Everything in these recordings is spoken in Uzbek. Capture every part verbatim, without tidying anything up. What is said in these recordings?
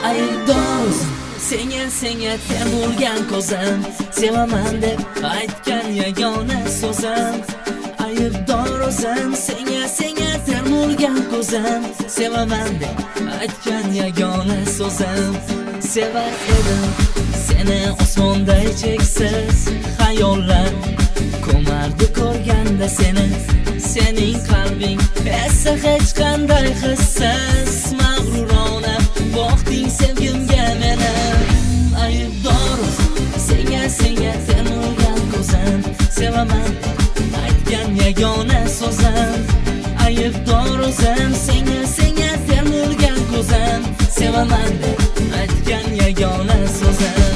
aybdor senga senga termulgan ko'zim, sevaman deb aytgan yagona so'zim. Aybdor o'zim senga senga termulgan ko'zim, sevaman deb aytgan yagona so'zim. Sevar edim seni osmonday cheksiz xayollar, ko'mardi ko'rganda seni, sening qalbing esa hech qanday hissiz. Mag'rurona boqding sevgimga meni, aybdor senga senga termulgan ko'zim, sevaman aytgan yagona so'zim. Aybdor o'zim senga senga termulgan ko'zim, sevaman deb aytgan yagona so'zim.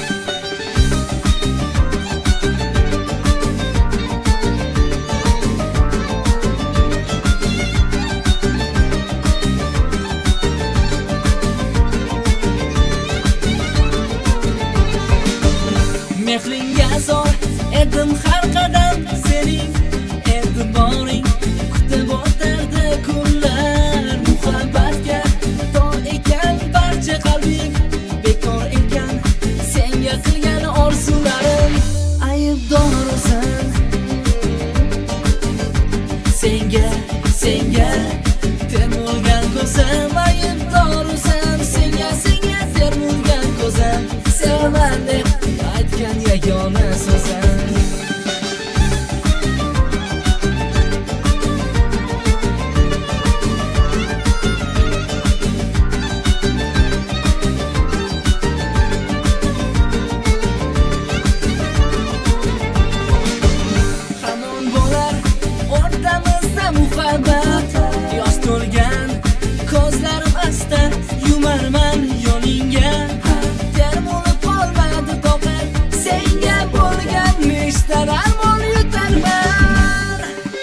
Mehringga zor edim har qadam, sening e'tiboring kutib o'tardi kunlar. Muhabbatga to ekan barcha qalbing, bekor ekan senga qilgan orzularim. Aybdor o'zim senga senga termulgan ko'zim, aybdor o'zim senga senga termulgan ko'zim, sevaman deb aytgan yagona so'zim. Hamon bo'lar o'rtamizda muhabbat, yosh to'lgan ko'zlarim asta yumarman yoningga. Termulib qolmadi toqat, senga bo'lgan nechta armon yutarman.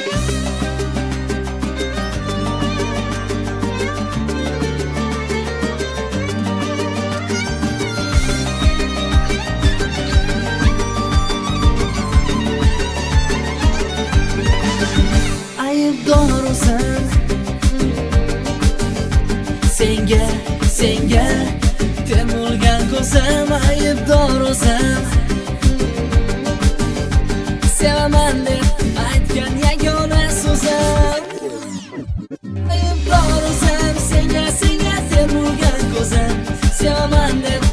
Aybdor o'zim senga senga termulgan ko'zim, aybdor o'zim sevaman deb aytgan yagona so'zim. Aybdor o'zim senga senga termulgan ko'zim, sevaman deb